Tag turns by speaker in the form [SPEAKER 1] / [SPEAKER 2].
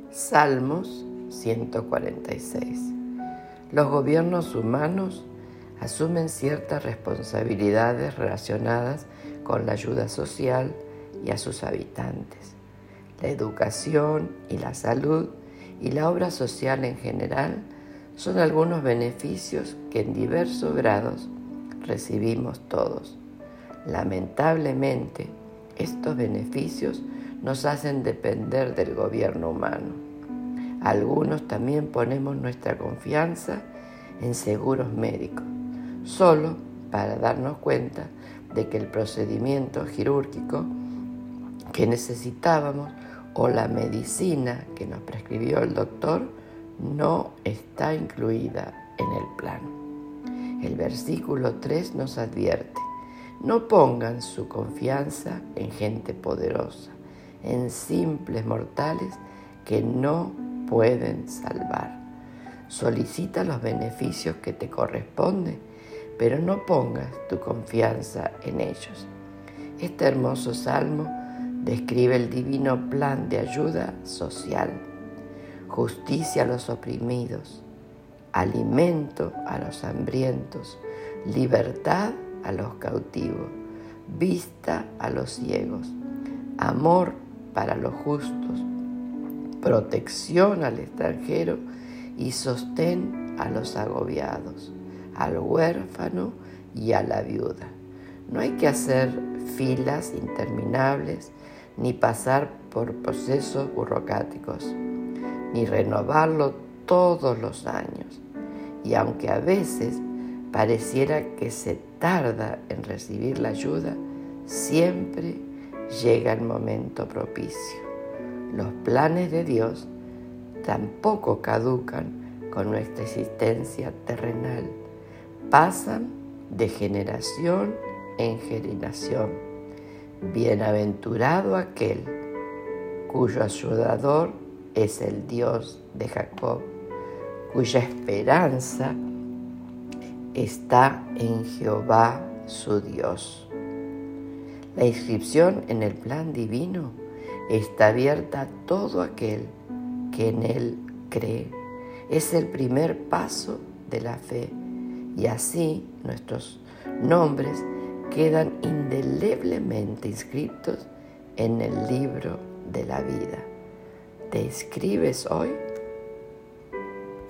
[SPEAKER 1] Salmos 146. Los gobiernos humanos asumen ciertas responsabilidades relacionadas con la ayuda social y a sus habitantes. La educación y la salud y la obra social en general son algunos beneficios que en diversos grados recibimos todos. Lamentablemente, estos beneficios nos hacen depender del gobierno humano. Algunos también ponemos nuestra confianza en seguros médicos, solo para darnos cuenta de que el procedimiento quirúrgico que necesitábamos o la medicina que nos prescribió el doctor no está incluida en el plan. El versículo 3 nos advierte: no pongan su confianza en gente poderosa, en simples mortales que no pueden salvar. Solicita los beneficios que te corresponden, pero no pongas tu confianza en ellos. Este hermoso salmo describe el divino plan de ayuda social, justicia a los oprimidos, alimento a los hambrientos, libertad a los cautivos, vista a los ciegos, amor para los justos, protección al extranjero y sostén a los agobiados, al huérfano y a la viuda. No hay que hacer filas interminables, ni pasar por procesos burocráticos, ni renovarlo todos los años. Y aunque a veces pareciera que se tarda en recibir la ayuda, siempre llega el momento propicio. Los planes de Dios tampoco caducan con nuestra existencia terrenal. Pasan de generación en generación. Bienaventurado aquel cuyo ayudador es el Dios de Jacob, cuya esperanza está en Jehová su Dios. La inscripción en el plan divino está abierta a todo aquel que en él cree. Es el primer paso de la fe, y así nuestros nombres quedan indeleblemente inscritos en el libro de la vida. ¿Te inscribes hoy?